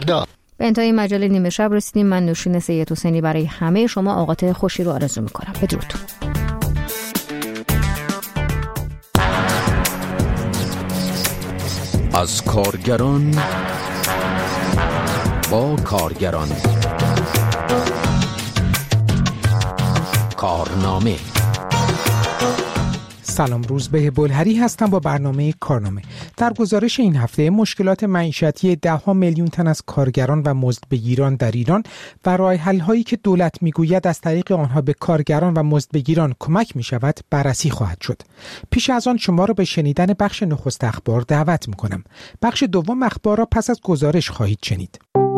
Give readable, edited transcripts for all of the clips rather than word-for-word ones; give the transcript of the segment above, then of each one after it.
به انتهای مجله نیمه شب رسیدیم. من نوشین سید حسینی برای همه شما اوقات خوشی رو آرزو میکنم. بدرود. از کارگران با کارگران. کارنامه. سلام، روزبه بلهری هستم با برنامه کارنامه. در گزارش این هفته مشکلات معیشتی 10 میلیون تن از کارگران و مزدبگیران در ایران و راه حل هایی که دولت میگوید از طریق آنها به کارگران و مزدبگیران کمک می شود بررسی خواهد شد. پیش از آن شما را به شنیدن بخش نخست اخبار دعوت می کنم. بخش دوم اخبار را پس از گزارش خواهید شنید.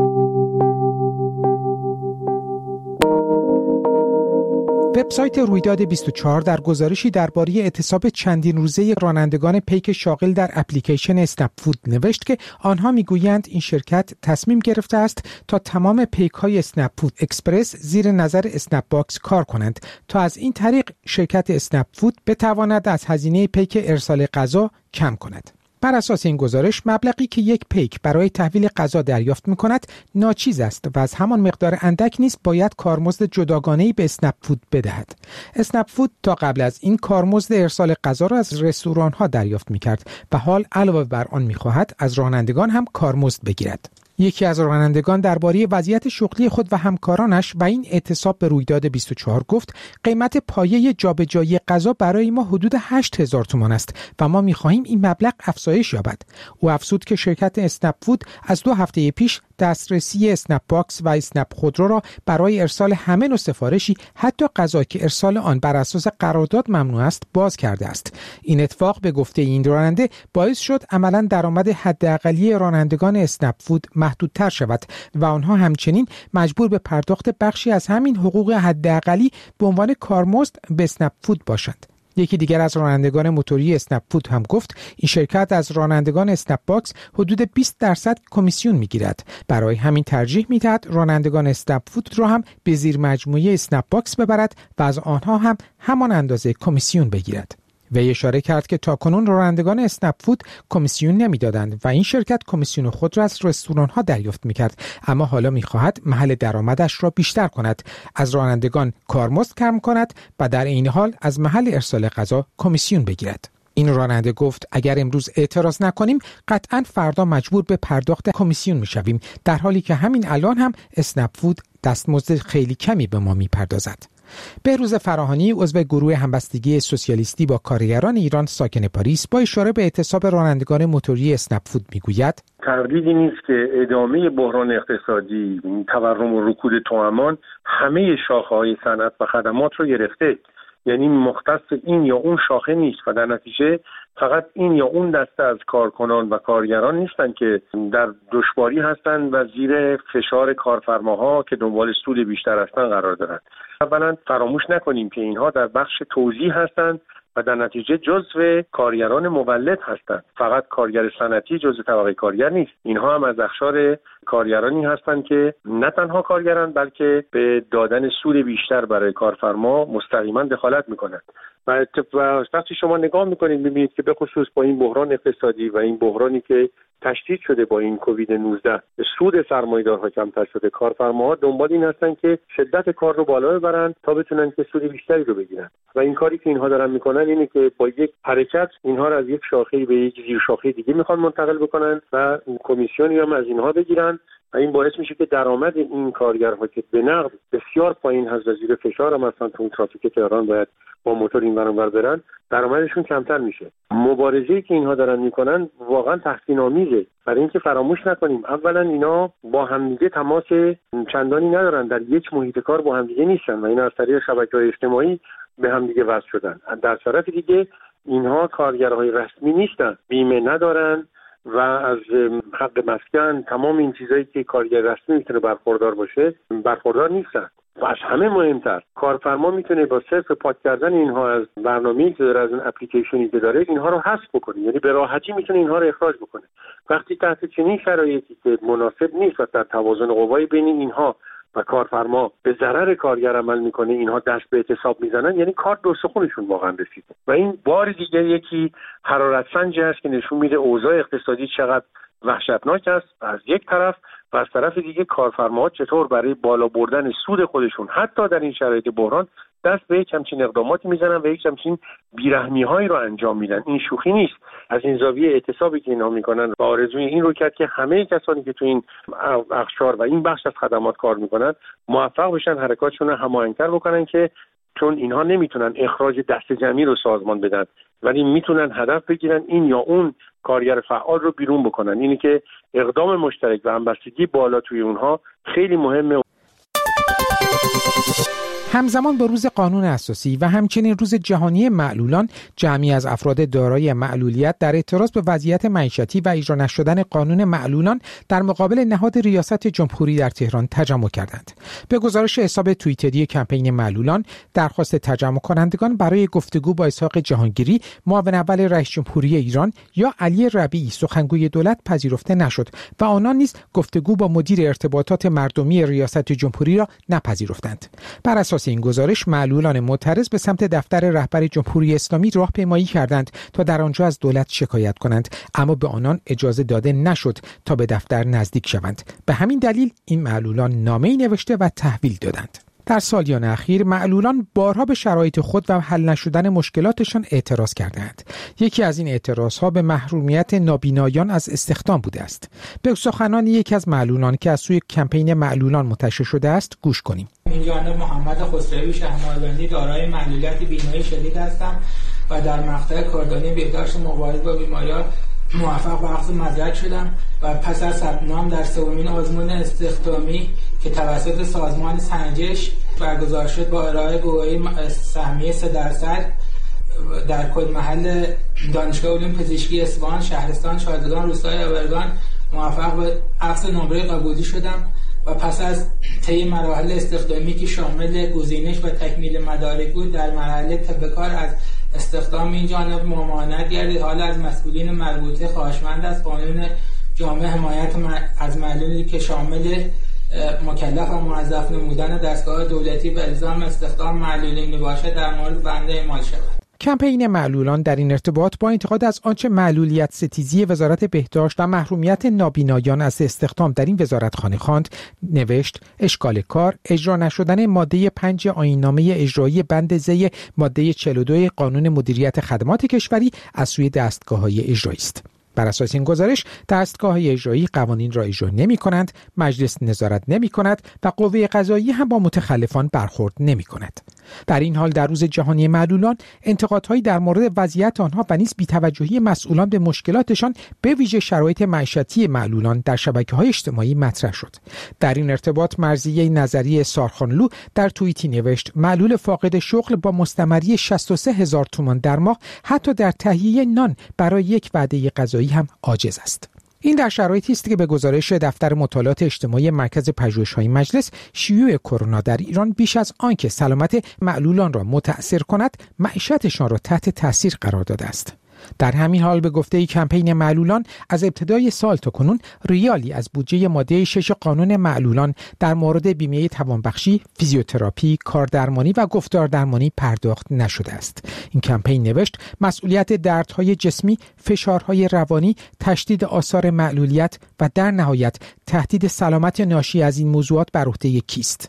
وبسایت رویداد 24 در گزارشی درباره اعتصاب چندین روزه رانندگان پیک شاغل در اپلیکیشن اسنپ فود نوشت که آنها میگویند این شرکت تصمیم گرفته است تا تمام پیک‌های اسنپ فود اکسپرس زیر نظر اسنپ باکس کار کنند تا از این طریق شرکت اسنپ فود بتواند از هزینه پیک ارسال غذا کم کند. بر اساس این گزارش مبلغی که یک پیک برای تحویل غذا دریافت می‌کند ناچیز است و از همان مقدار اندک نیز باید کارمزد جداگانه‌ای به اسنپ فود بدهد. اسنپ فود تا قبل از این کارمزد ارسال غذا را از رستوران‌ها دریافت می‌کرد و حال علاوه بر آن می‌خواهد از رانندگان هم کارمزد بگیرد. یکی از رانندگان درباره وضعیت شغلی خود و همکارانش و این اعتصاب به رویداد 24 گفت قیمت پایه جابجایی غذا برای ما حدود 8000 تومان است و ما می‌خواهیم این مبلغ افزایش یابد. او افزود که شرکت اسنپ فود از 2 هفته پیش دسترسی اسنپ باکس و اسنپ خودرو را برای ارسال همه نوع سفارشی حتی غذا که ارسال آن بر اساس قرارداد ممنوع است باز کرده است. این اتفاق به گفته این راننده باعث شد عملاً درآمد حداقلی رانندگان اسنپ فود محدودتر شود و آنها همچنین مجبور به پرداخت بخشی از همین حقوق حداقلی به عنوان کارمزد به اسنپ فود باشند. یکی دیگر از رانندگان موتوری اسنپ فود هم گفت این شرکت از رانندگان اسنپ باکس حدود 20% کمیسیون میگیرد. برای همین ترجیح میدهد رانندگان اسنپ فود را هم به زیر مجموعه اسنپ باکس ببرد و از آنها هم همان اندازه کمیسیون بگیرد. وی اشاره کرد که تاکنون رانندگان اسنپ فود کمیسیون نمیدادند و این شرکت کمیسیون خود را از رستوران‌ها دریافت می‌کرد، اما حالا می‌خواهد محل درآمدش را بیشتر کند، از رانندگان کارمزد کم کند و در این حال از محل ارسال غذا کمیسیون بگیرد. این راننده گفت اگر امروز اعتراض نکنیم قطعاً فردا مجبور به پرداخت کمیسیون می‌شویم، در حالی که همین الان هم اسنپ فود دستمزد خیلی کمی به ما می‌پردازد. بهروز فراهانی عضو گروه همبستگی سوسیالیستی با کارگران ایران ساکن پاریس با اشاره به اعتصاب رانندگان موتوری اسنپ فود میگوید تردیدی نیست که ادامه بحران اقتصادی، تورم و رکود توأمان همه شاخه‌های صنعت و خدمات رو گرفته. یعنی مختص این یا اون شاخه نیست و در نتیجه فقط این یا اون دسته از کارکنان و کارگران نیستن که در دشواری هستن و زیر فشار کارفرماها که دنبال سود بیشتر هستن قرار دارن. اولا فراموش نکنیم که اینها در بخش توزیع هستند و در نتیجه جزو کارگران مولد هستند. فقط کارگر صنعتی جزو طبقه کارگر نیست. اینها هم از اقشار کارگرانی هستند که نه تنها کارگران بلکه به دادن سود بیشتر برای کارفرما مستقیما دخالت میکنند. و وقتی شما نگاه میکنید میبینید که به خصوص با این بحران اقتصادی و این بحرانی که تشدید شده با این کووید 19 سود سرمایه‌دارها کمتر شده، کارفرماها دنبال این هستن که شدت کار رو بالا ببرن تا بتونن که سود بیشتری رو بگیرن و این کاری که اینها دارن میکنن اینه که با یک حرکت اینها رو از یک شاخه به یک زیر شاخه دیگه میخوان منتقل بکنن و کمیسیونی هم از اینها بگیرن و این باعث میشه که درآمد این کارگرها که به نقد بسیار پایین هست و زیر فشار هم مثلا تو ترافیک تهران باید با موتور این ور اون ور برن، درآمدشون کمتر میشه. مبارزه‌ای که اینها دارن میکنن واقعا تحسین‌آمیزه. برای اینکه فراموش نکنیم اولا اینا با همدیگه تماس چندانی ندارن، در یک محیط کار با همدیگه نیستن و اینا از طریق شبکه‌های اجتماعی به همدیگه وصل شدن. در طرف دیگه اینها کارگرهای رسمی نیستن، بیمه ندارن و از حق مسکن تمام این چیزایی که کارگر رسمی میتونه برخوردار باشه برخوردار نیستن. و از همه مهمتر کارفرما میتونه با صرف پاک کردن اینها از برنامه‌ای که داره، از اون اپلیکیشنی که داره، اینها رو حذف بکنه. یعنی به راحتی میتونه اینها رو اخراج بکنه. وقتی تحت چنین شرایطی که مناسب نیست و در توازن قوای بین اینها و کارفرما به ضرر کارگر عمل میکنه، اینها دست به اعتصاب میزنن، یعنی کار دو سخونشون واقعا رسیده. و این بار دیگه یکی حرارت سنجی هست که نشون میده اوضاع اقتصادی چقدر وحشتناک است از یک طرف، و از طرف دیگه کارفرماها چطور برای بالا بردن سود خودشون حتی در این شرایط بحران دست به یک همچین اقداماتی میزنن و یک همچین بیرحمی‌هایی رو انجام میدن. این شوخی نیست. از این زاویه اعتصابی که اینا میکنن و آرزوی این رو کرد که همه کسانی که تو این اقشار و این بخش از خدمات کار میکنن موفق بشن حرکاتشون رو هماهنگ‌تر بکنن، که چون اینها نمیتونن اخراج دست جمعی رو سازمان بدن ولی میتونن هدف بگیرن این یا اون کارگر فعال رو بیرون بکنن. اینی که اقدام مشترک و همبستگی بالا توی اونها خیلی مهمه. همزمان با روز قانون اساسی و همچنین روز جهانی معلولان، جمعی از افراد دارای معلولیت در اعتراض به وضعیت معیشتی و اجرا نشدن قانون معلولان در مقابل نهاد ریاست جمهوری در تهران تجمع کردند. به گزارش حساب توییتری کمپین معلولان، درخواست تجمع کنندگان برای گفتگو با اسحاق جهانگیری، معاون اول رئیس جمهوری ایران، یا علی ربیعی، سخنگوی دولت، پذیرفته نشد و آنان نیز گفتگو با مدیر ارتباطات مردمی ریاست جمهوری را نپذیرفتند. بر اساس این گزارش، معلولان معترض به سمت دفتر رهبر جمهوری اسلامی راهپیمایی کردند تا در آنجا از دولت شکایت کنند، اما به آنان اجازه داده نشد تا به دفتر نزدیک شوند. به همین دلیل این معلولان نامه‌ای نوشته و تحویل دادند. در سالیان اخیر معلولان بارها به شرایط خود و حل نشدن مشکلاتشان اعتراض کردند. یکی از این اعتراضها به محرومیت نابینایان از استخدام بوده است. به سخنان یکی از معلولان که از سوی کمپین معلولان منتشر شده است گوش کنیم. من جانب محمد خسروی شهرمالبندی دارای معلولیت بینایی شدید هستم و در مقطع کاردانی بهداشت مبارزه با بیماری‌ها موفق به اخذ مدرک شدم و پس از ثبت نام در سومین آزمون استخدامی که توسط سازمان سنجش برگزار شد با ارائه گواهی سهمیه 3% در کد محل دانشگاه علوم پزشکی اصفهان، شهرستان شادگان، روستای آوردان موفق به اخذ نمره قبولی شدم و پس از طی مراحل استخدامی که شامل گزینش و تکمیل مدارک بود، در مرحله طی کار از استخدام این جانب ممانعت گردید. حالا از مسئولین مربوطه خواهشمند است قانون جامع حمایت از معلولی که شامل مکلف و موظف نمودن دستگاه دولتی به الزام استخدام معلولین میباشد در مورد بنده اعمال شود. کمپین معلولان در این ارتباط با انتقاد از آنچه معلولیت ستیزی وزارت بهداشت و محرومیت نابینایان از استخدام در این وزارتخانه خواند، نوشت: اشکال کار اجرا نشدن ماده 5 آیین‌نامه اجرایی بند ز ماده 42 قانون مدیریت خدمات کشوری از سوی دستگاه‌های اجرایی است. بر اساس این گزارش، دستگاه‌های اجرایی قوانین را اجرا نمی‌کنند، مجلس نظارت نمی‌کند و قوه قضاییه هم با متخلفان برخورد نمی‌کند. در این حال در روز جهانی معلولان، انتقادهایی در مورد وضعیت آنها و نیز بی‌توجهی مسئولان به مشکلاتشان به ویژه شرایط معیشتی معلولان در شبکه‌های اجتماعی مطرح شد. در این ارتباط مرضیه نظری سارخانلو در توییتی نوشت: معلول فاقد شغل با مستمری 63,000 تومان در ماه حتی در تهیه نان برای یک وعده غذایی هم عاجز است. این در شرایطی است که به گزارش دفتر مطالعات اجتماعی مرکز پژوهش‌های مجلس، شیوع کرونا در ایران بیش از آنکه سلامت معلولان را متأثر کند، معیشتشان را تحت تأثیر قرار داده است. در همین حال به گفته کمپین معلولان، از ابتدای سال تا کنون ریالی از بودجه ماده 6 قانون معلولان در مورد بیمه توانبخشی، فیزیوتراپی، کاردرمانی و گفتاردرمانی پرداخت نشده است. این کمپین نوشت: مسئولیت دردهای جسمی، فشارهای روانی، تشدید آثار معلولیت و در نهایت تهدید سلامت ناشی از این موضوعات بر عهده کیست؟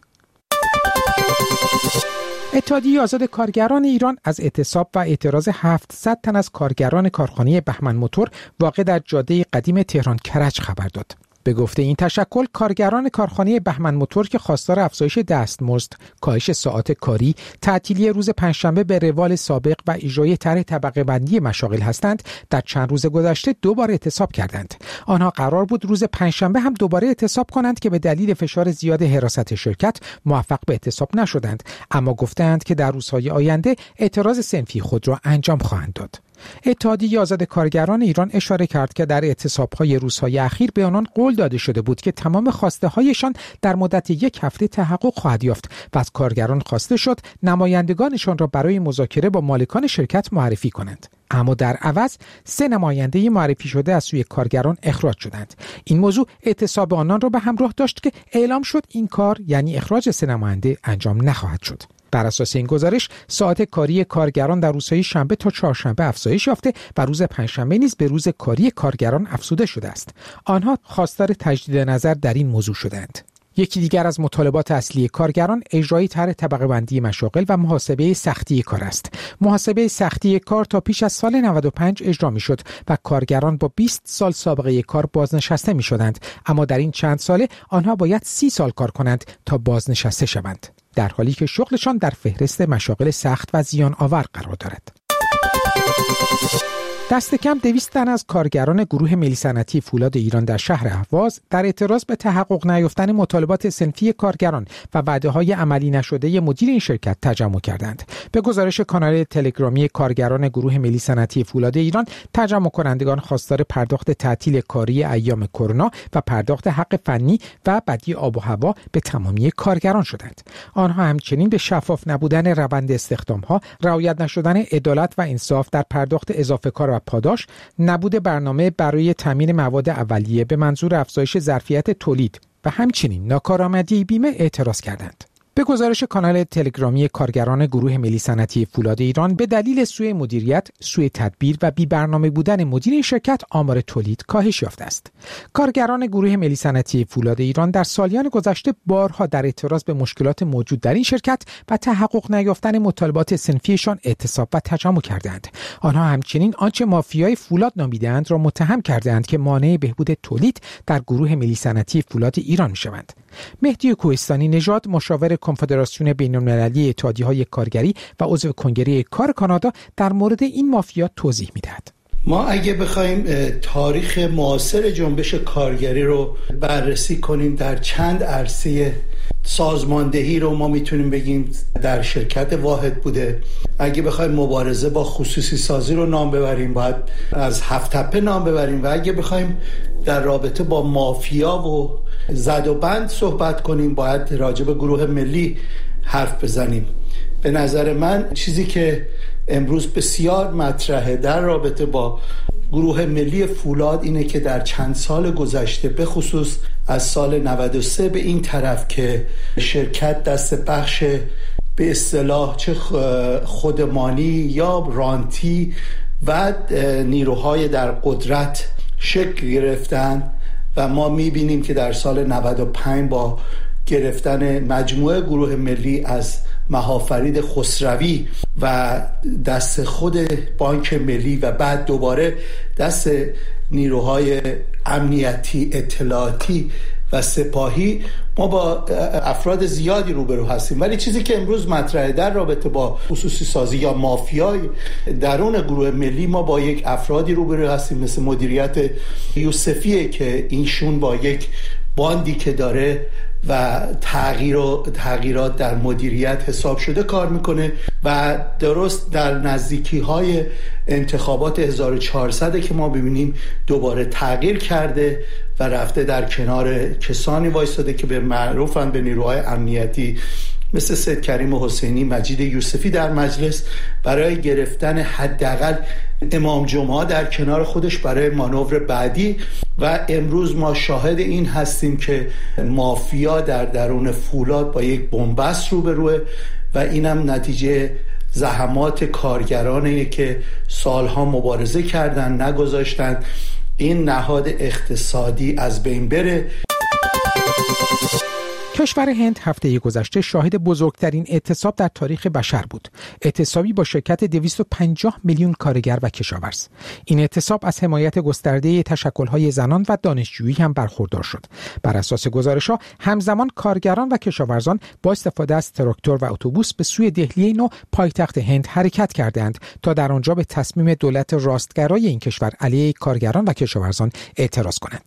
اتحادیه آزاد کارگران ایران از اعتصاب و اعتراض 700 تن از کارگران کارخانه بهمن موتور واقع در جاده قدیم تهران کرج خبر داد. به گفته این تشکل، کارگران کارخانه بهمن موتور که خواستار افزایش دستمزد، کاهش ساعات کاری، تعطیلی روز پنجشنبه به روال سابق و اجرای طرح طبقه بندی مشاغل هستند، در چند روز گذشته دوباره اعتصاب کردند. آنها قرار بود روز پنجشنبه هم دوباره اعتصاب کنند که به دلیل فشار زیاد حراست شرکت موفق به اعتصاب نشدند، اما گفتند که در روزهای آینده اعتراض صنفی خود را انجام خواهند داد. اتحادیه آزاد کارگران ایران اشاره کرد که در اعتصاب‌های روزهای اخیر به آنان قول داده شده بود که تمام خواسته‌هایشان در مدت 1 هفته تحقق خواهد یافت و از کارگران خواسته شد نمایندگانشان را برای مذاکره با مالکان شرکت معرفی کنند. اما در عوض 3 نماینده معرفی شده از سوی کارگران اخراج شدند. این موضوع اعتصاب آنان را به همراه داشت که اعلام شد این کار، یعنی اخراج 3 نماینده، انجام نخواهد شد. بر اساس این گزارش ساعت کاری کارگران در روزهای شنبه تا چهارشنبه افزایش یافته و روز پنجشنبه نیز به روز کاری کارگران افزوده شده است. آنها خواستار تجدید نظر در این موضوع شدند. یکی دیگر از مطالبات اصلی کارگران اجرای طرح طبقه بندی مشاغل و محاسبه سختی کار است. محاسبه سختی کار تا پیش از سال 95 اجرا می‌شد و کارگران با 20 سال سابقه کار بازنشسته می‌شدند، اما در این چند ساله آنها باید 30 سال کار کنند تا بازنشسته شوند، در حالی که شغلشان در فهرست مشاغل سخت و زیان آور قرار دارد. دست کم 200 تن از کارگران گروه ملی صنعتی فولاد ایران در شهر اهواز در اعتراض به تحقق نیافتن مطالبات صنفی کارگران و وعده‌های عملی نشده مدیر این شرکت تجمع کردند. به گزارش کانال تلگرامی کارگران گروه ملی صنعتی فولاد ایران، تجمع کنندگان خواستار پرداخت تعطیل کاری ایام کرونا و پرداخت حق فنی و بدی آب و هوا به تمامی کارگران شدند. آنها همچنین به شفاف نبودن روند استخدام‌ها، رعایت نشدن عدالت و انصاف در پرداخت اضافه کار و پاداش، نبود برنامه برای تامین مواد اولیه به منظور افزایش ظرفیت تولید و همچنین ناکارآمدی بیمه اعتراض کردند. به گزارش کانال تلگرامی کارگران گروه ملی صنعتی فولاد ایران، به دلیل سوء مدیریت، سوء تدبیر و بی برنامه بودن مدیر این شرکت آمار تولید کاهش یافته است. کارگران گروه ملی صنعتی فولاد ایران در سالیان گذشته بارها در اعتراض به مشکلات موجود در این شرکت و تحقق نیافتن مطالبات صنفیشان اعتصاب و تجمع کردند. آنها همچنین آنچه مافیای فولاد نامیدند را متهم کردند که مانع بهبود تولید در گروه ملی صنعتی فولاد ایران می‌شوند. مهدی کوهستانی نژاد، مشاور کنفدراسیون بین‌المللی اتحادیه‌های کارگری و عضو کنگره کار کانادا، در مورد این مافیا توضیح می‌دهد. ما اگه بخوایم تاریخ معاصر جنبش کارگری رو بررسی کنیم، در چند عرصه سازماندهی رو ما میتونیم بگیم در شرکت واحد بوده. اگه بخوایم مبارزه با خصوصی سازی رو نام ببریم، باید از هفت تپه نام ببریم، و اگه بخوایم در رابطه با مافیا و زد و بند صحبت کنیم، باید راجع به گروه ملی حرف بزنیم. به نظر من چیزی که امروز بسیار مطرحه در رابطه با گروه ملی فولاد اینه که در چند سال گذشته، به خصوص از سال 93 به این طرف، که شرکت دست بخش به اصطلاح چه خودمانی یا رانتی و نیروهای در قدرت شکل گرفتن و ما میبینیم که در سال 95 با گرفتن مجموعه گروه ملی از مهافرید خسروی و دست خود بانک ملی و بعد دوباره دست نیروهای امنیتی، اطلاعاتی و سپاهی، ما با افراد زیادی روبرو هستیم. ولی چیزی که امروز مطرحه در رابطه با خصوصی سازی یا مافیای درون گروه ملی، ما با یک افرادی روبرو هستیم مثل مدیریت یوسفیه که اینشون با یک باندی که داره و تغییرات در مدیریت حساب شده کار میکنه و درست در نزدیکی های انتخابات 1400 که ما ببینیم دوباره تغییر کرده و رفته در کنار کسانی وایستاده که به معروفن به نیروهای امنیتی مثل سید کریم حسینی، مجید یوسفی در مجلس، برای گرفتن حداقل امام جمعه در کنار خودش برای مانور بعدی. و امروز ما شاهد این هستیم که مافیا در درون فولاد با یک بنبست روبروه و اینم نتیجه زحمات کارگرانه که سالها مبارزه کردن، نگذاشتن این نهاد اقتصادی از بین بره. کشور هند هفته گذشته شاهد بزرگترین اعتصاب در تاریخ بشر بود. اعتصابی با شرکت 250 میلیون کارگر و کشاورز. این اعتصاب از حمایت گسترده تشکل‌های زنان و دانشجویی هم برخوردار شد. بر اساس گزارش‌ها، همزمان کارگران و کشاورزان با استفاده از تراکتور و اتوبوس به سوی دهلی نو، پایتخت هند، حرکت کردند تا در آنجا به تصمیم دولت راستگرای این کشور علیه کارگران و کشاورزان اعتراض کنند.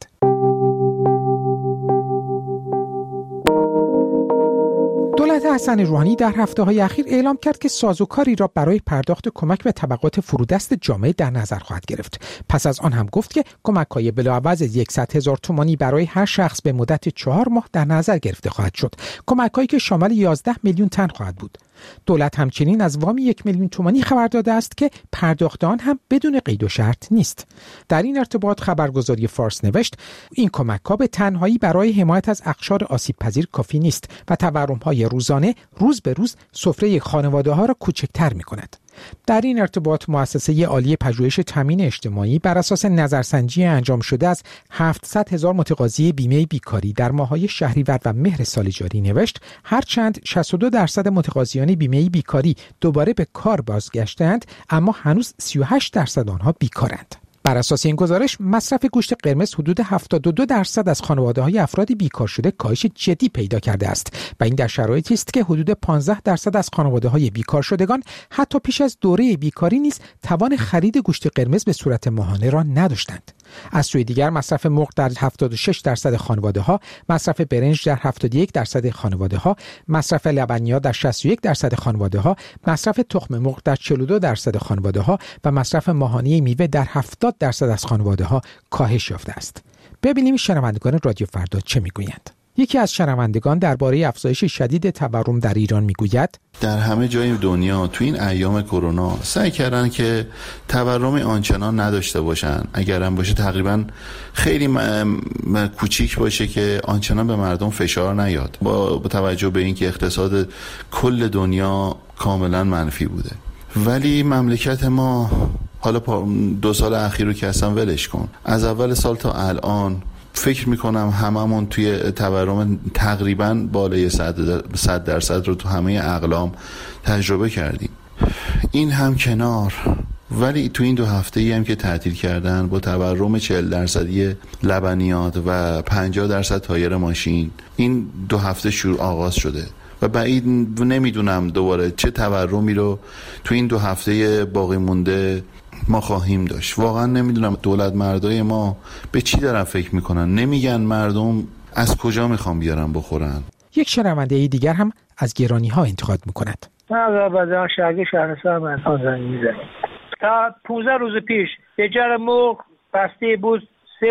دولت حسن روحانی در هفته‌های اخیر اعلام کرد که سازوکاری را برای پرداخت کمک به طبقات فرودست جامعه در نظر خواهد گرفت. پس از آن هم گفت که کمک‌های بلاعوض 100,000 تومانی برای هر شخص به مدت 4 ماه در نظر گرفته خواهد شد. کمک‌هایی که شامل 11 میلیون تن خواهد بود. دولت همچنین از وام 1 میلیون تومانی خبر داده است که پرداخت آن هم بدون قید و شرط نیست. در این ارتباط خبرگزاری فارس نوشت این کمک‌ها به تنهایی برای حمایت از اقشار آسیب‌پذیر کافی نیست و تورم‌های روزانه روز به روز سفره خانواده‌ها را کوچکتر می‌کند. در این ارتباط مؤسسه عالی پژوهش تامین اجتماعی بر اساس نظرسنجی انجام شده از 700,000 متقاضی بیمه بیکاری در ماه‌های شهریور و مهر سال جاری نوشت هرچند 62% متقاضیان بیمه بیکاری دوباره به کار بازگشتند اما هنوز 38% آنها بیکارند. بر اساس این گزارش مصرف گوشت قرمز حدود 72% از خانواده‌های افراد بیکار شده کاهش جدی پیدا کرده است و این در شرایطی است که حدود 15% از خانواده‌های بیکار شدگان حتی پیش از دوره بیکاری نیز توان خرید گوشت قرمز به صورت ماهانه را نداشتند. از سوی دیگر مصرف مرغ در 76% خانواده‌ها، مصرف برنج در 71% خانواده‌ها، مصرف لبنیات در 61% خانواده‌ها، مصرف تخم مرغ در 42% خانواده‌ها و مصرف ماهانه میوه در 70% از خانواده‌ها کاهش یافته است. ببینیم شنوندگان رادیو فردا چه میگویند. یکی از شنوندگان درباره افزایش شدید تورم در ایران میگوید در همه جای دنیا تو این ایام کرونا سعی کردن که تورم آنچنان نداشته باشن، اگر هم باشه تقریبا خیلی کوچیک باشه که آنچنان به مردم فشار نیاد، با توجه به اینکه اقتصاد کل دنیا کاملا منفی بوده. ولی مملکت ما حالا 2 سال اخیر رو که اصلا ولش کن، از اول سال تا الان فکر میکنم هممون توی تورم تقریبا بالای 100% رو تو همه اقلام تجربه کردیم. این هم کنار، ولی تو این 2 هفته‌ای هم که تعطیل کردن با تورم 40% لبنیات و 50% تایر ماشین، این 2 هفته شروع آغاز شده و بعید نمیدونم دوباره چه تورمی رو تو این 2 هفته باقی مونده ما خواهیم داشت. واقعا نمیدونم دولت مردای ما به چی دارن فکر میکنن، نمیگن مردم از کجا میخوان بیارن بخورن. یک شنونده دیگر هم از گرانی ها انتقاد میکند. من از آبادان شهرستان منطقه زنگ میزنم. تا 15 روز پیش یه جر مرغ بسته بود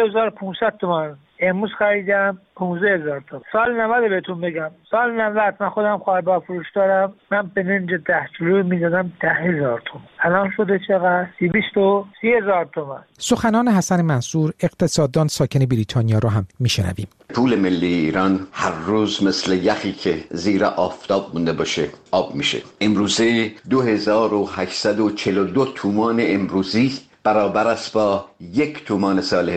3500 تومان، امروز خریدم 15000 تومان. سال 90 بهتون بگم، سال 90 من خودم خاربار فروش دارم، من برنج 10 کیلو میدادم 10000 تومان، الان شده چقدر؟ 30000 تومان. سخنان حسن منصور اقتصاددان ساکن بریتانیا رو هم میشنویم. پول ملی ایران هر روز مثل یخی که زیر آفتاب مونده باشه آب میشه. امروزه 2842 تومان امروزی برابر است با 1 تومان سال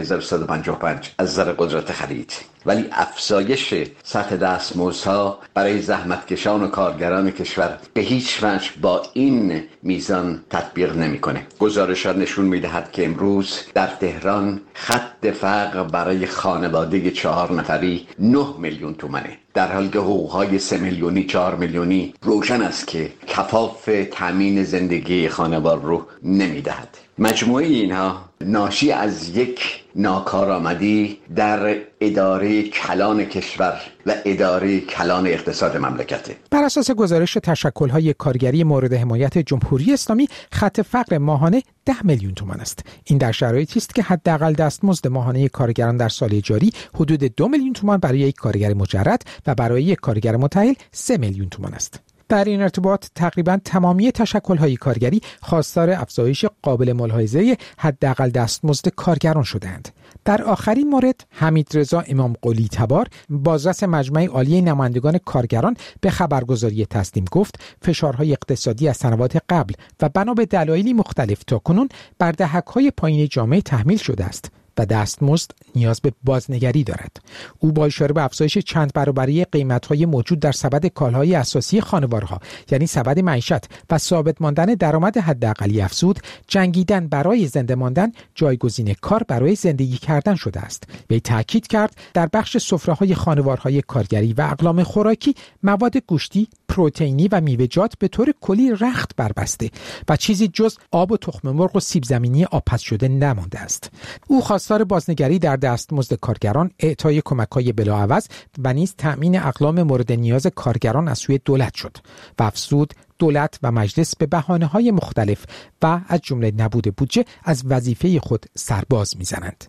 1155 از نظر قدرت خرید. ولی افزایش سطح دستمزدها برای زحمتکشان و کارگران کشور به هیچ وجه با این میزان تطبیق نمیکنه. گزارشات نشون میدهد که امروز در تهران خط فقر برای خانواده 4 نفری 9 میلیون تومانه، در حالی که حقوقهای 3 میلیونی 4 میلیونی روشن است که کفاف تامین زندگی خانوار رو نمیدهد. مجموعه اینها ناشی از یک ناکارآمدی در اداره کلان کشور و اداره کلان اقتصاد مملکته. بر اساس گزارش تشکل‌های کارگری مورد حمایت جمهوری اسلامی خط فقر ماهانه 10 میلیون تومان است. این در شرایطی است که حداقل دستمزد ماهانه کارگران در سال جاری حدود 2 میلیون تومان برای یک کارگر مجرد و برای یک کارگر متأهل 3 میلیون تومان است. در این ارتباط تقریباً تمامی تشکل‌های کارگری خواستار افزایش قابل ملاحظه حداقل دستمزد کارگران شدند. در آخرین مورد حمیدرضا امام قلی تبار بازرس مجمع عالی نمایندگان کارگران به خبرگزاری تسنیم گفت فشارهای اقتصادی از سنوات قبل و بنا به دلایلی مختلف تاکنون بر دهک‌های پایین جامعه تحمیل شده است و دستمزد نیاز به بازنگری دارد. او با اشاره به افزایش چند برابری قیمت‌های موجود در سبد کالاهای اساسی خانوارها یعنی سبد معیشت و ثابت ماندن درآمد حداقلی افزود، جنگیدن برای زنده ماندن جایگزین کار برای زندگی کردن شده است. وی تاکید کرد در بخش سفره‌های خانوارهای کارگری و اقلام خوراکی مواد گوشتی، پروتئینی و میوه‌جات به طور کلی رخت بربسته و چیزی جز آب و تخم مرغ و سیب زمینی آبپز شده نمانده است. او خواستار بازنگری در دستمزد کارگران، اعطای کمک‌های بلاعوض و نیز تأمین اقلام مورد نیاز کارگران از سوی دولت شد و افزود دولت و مجلس به بهانه‌های مختلف و از جمله نبود بودجه از وظیفه خود سرباز می‌زنند.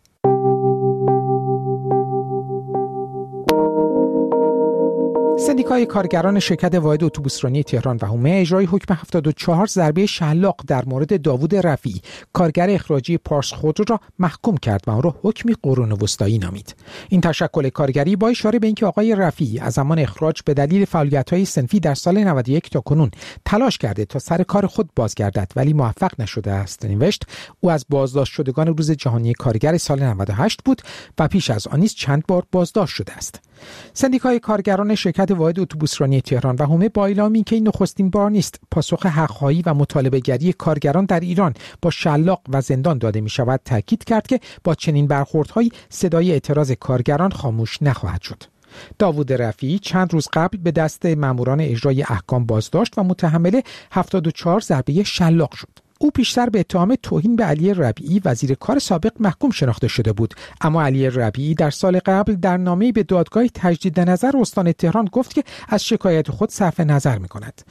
سندیکای کارگران شرکت واحد اتوبوسرانی تهران و حومه اجرای حکم 74 ضربه شلاق در مورد داوود رفیعی کارگر اخراجی پارس خودرو را محکوم کرد و آن را حکمی قرون وسطایی نامید. این تشکل کارگری با اشاره به اینکه آقای رفیعی از زمان اخراج به دلیل فعالیت‌های صنفی در سال 91 تا کنون تلاش کرده تا سر کار خود بازگردد ولی موفق نشده است نوشت. او از بازداشت شدگان روز جهانی کارگر سال 98 بود و پیش از آن نیز چند بار بازداشت شده است. سندیکای کارگران شرکت واحد اتوبوسرانی تهران و حومه با اعلام اینکه این نخستین بار نیست پاسخ حق‌خواهی و مطالبه‌گری کارگران در ایران با شلاق و زندان داده می‌شود تاکید کرد که با چنین برخوردهایی صدای اعتراض کارگران خاموش نخواهد شد. داوود رفیعی چند روز قبل به دست ماموران اجرای احکام بازداشت و متحمل 74 ضربه شلاق شد. او پیشتر به اتهام توهین به علی ربیعی وزیر کار سابق محکوم شناخته شده بود، اما علی ربیعی در سال قبل در نامه‌ای به دادگاه تجدید نظر استان تهران گفت که از شکایت خود صرف نظر می‌کند.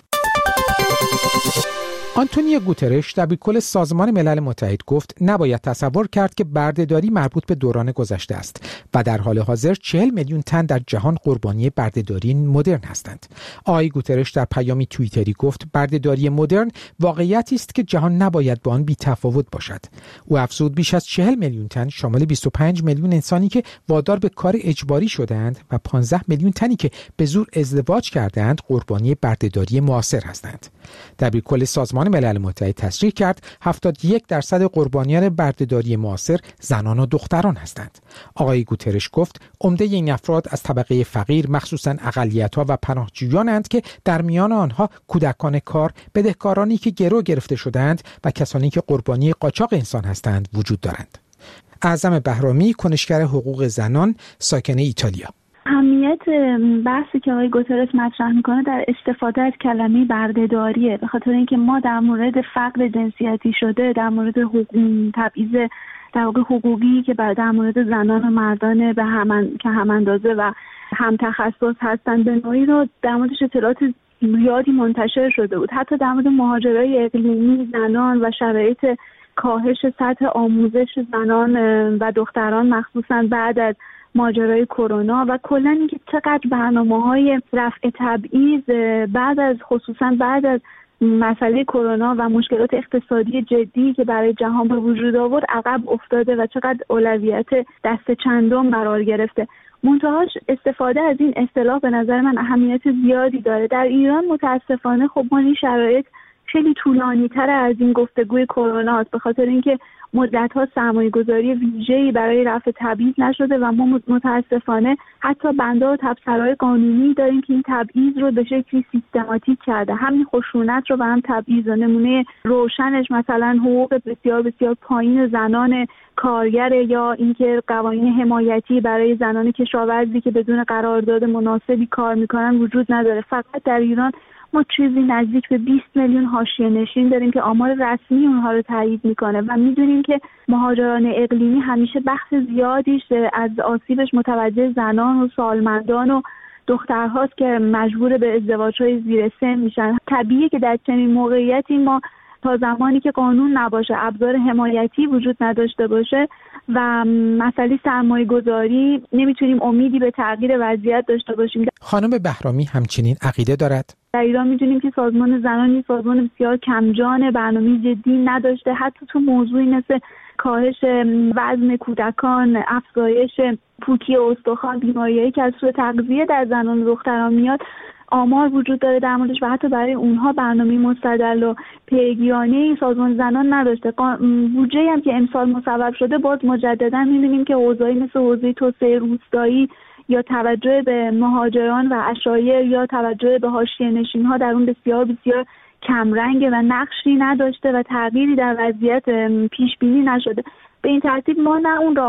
آنتونیو گوترش دبیرکل سازمان ملل متحد گفت نباید تصور کرد که بردهداری مربوط به دوران گذشته است و در حال حاضر 40 میلیون تن در جهان قربانی بردهداری مدرن هستند. آقای گوترش در پیامی توییتری گفت بردهداری مدرن واقعیتی است که جهان نباید با آن بی‌تفاوت باشد. او افزود بیش از 40 میلیون تن شامل 25 میلیون انسانی که وادار به کار اجباری شده‌اند و 15 میلیون تنی که به زور ازدواج کرده‌اند قربانی بردهداری معاصر هستند. دبیرکل سازمان ملل متحد تصریح کرد 71% قربانیان بردهداری معاصر زنان و دختران هستند. آقای گوترش گفت عمده این افراد از طبقه فقیر مخصوصاً اقلیت‌ها و پناهجویانند که در میان آنها کودکان کار، بدهکارانی که گرو گرفته شده‌اند و کسانی که قربانی قاچاق انسان هستند وجود دارند. اعظم بهرامی، کنشگر حقوق زنان، ساکن ایتالیا. اهمیت بحثی که آقای گوترش مطرح میکنه در استفاده از کلمه بردهداریه، به خاطر اینکه ما در مورد فقر جنسیتی شده، در مورد تبعیض در واقع حقوقی که در مورد زنان و مردان به هم اندازه و هم تخصص هستن به نوعی رو در موردش اطلاعات زیادی منتشر شده بود. حتی در مورد مهاجرای اقلیمی، زنان و شرایط کاهش سطح آموزش زنان و دختران مخصوصا بعد از ماجرای کرونا و کلا اینکه چقدر برنامه‌های رفع تبعیض خصوصا بعد از مسئله کرونا و مشکلات اقتصادی جدی که برای جهان به وجود آورد عقب افتاده و چقدر اولویت دست چندم قرار گرفته. منتهاش استفاده از این اصطلاح به نظر من اهمیت زیادی داره. در ایران متاسفانه خب ما این شرایط خیلی طولانی‌تر از این گفتگوی کرونا است، به خاطر اینکه مدت‌ها سرمایه‌گذاری ویژه‌ای برای رفع تبعیض نشده و ما متاسفانه حتی بنده و تبصره‌های قانونی داریم که این تبعیض رو به شکلی سیستماتیک کرده. همین خشونت رو و هم تبعیض و نمونه روشنش مثلا حقوق بسیار بسیار پایین زنان کارگر یا اینکه قوانین حمایتی برای زنان کشاورزی که بدون قرارداد مناسبی کار می‌کنن وجود نداره. فقط در ایران ما چیزی نزدیک به 20 میلیون حاشیه‌نشین داریم که آمار رسمی اونها رو تایید میکنه و میدونیم که مهاجران اقلیمی همیشه بخش زیادیش از آسیبش متوجه زنان و سالمندان و دخترهاست که مجبور به ازدواج‌های زیر سن میشن. طبیعیه که در چنین موقعیتی ما تا زمانی که قانون نباشه، ابزار حمایتی وجود نداشته باشه و مسئله سرمایه‌گذاری نمیتونیم امیدی به تغییر وضعیت داشته باشیم. خانم بهرامی همچنین عقیده دارد. در ایران میدونیم که سازمان زنان سازمان بسیار کمجان، برنامه جدی نداشته، حتی تو موضوعی مثل کاهش وزن کودکان، افزایش پوکی استخوان، بیماریایی که از سوء تغذیه در زنان و دختران میاد آمار وجود داره در موردش و حتی برای اونها برنامه مستدل و پیگیرانه سازمان زنان نداشته. بودجه‌ای هم که امسال مصوب شده باز مجددا می‌بینیم که حوزه‌ای مثل حوزه توسعه روستایی یا توجه به مهاجران و عشایر یا توجه به حاشیه‌نشین‌ها در اون بسیار بسیار کمرنگه و نقشی نداشته و تغییری در وضعیت پیش بینی نشده. به این ترتیب ما نه اون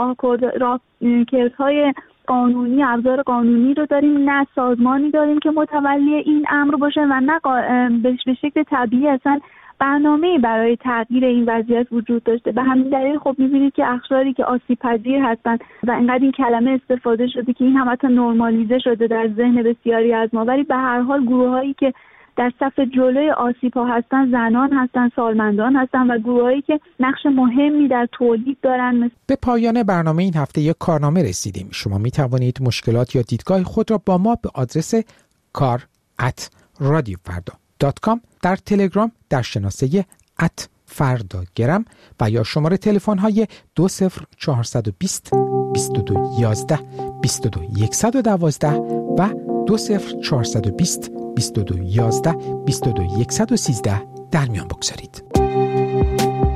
راهکردهای قانونی، ابزار قانونی رو داریم، نه سازمانی داریم که متولی این امر باشه و نه به شکل طبیعی اصلا برنامه‌ای برای تغییر این وضعیت وجود داشته. به همین دلیل خب می‌بینید که اقشاری که آسیب پذیر هستن و اینقدر این کلمه استفاده شده که این هم حتی نرمالیزه شده در ذهن بسیاری از ما، ولی به هر حال گروه‌هایی که در صف جلوی آسیب‌ها هستن زنان هستن، سالمندان هستن و گروهایی که نقش مهمی در تولید دارن. به پایان برنامه این هفته یک کارنامه رسیدیم. شما می توانید مشکلات یا دیدگاه خود را با ما به آدرس kar@radiofarda.com، در تلگرام در شناسه @فرداگرم و یا شماره تلفن های 20420 2211 22112 و 20420 2211 22113 در میان بگذارید.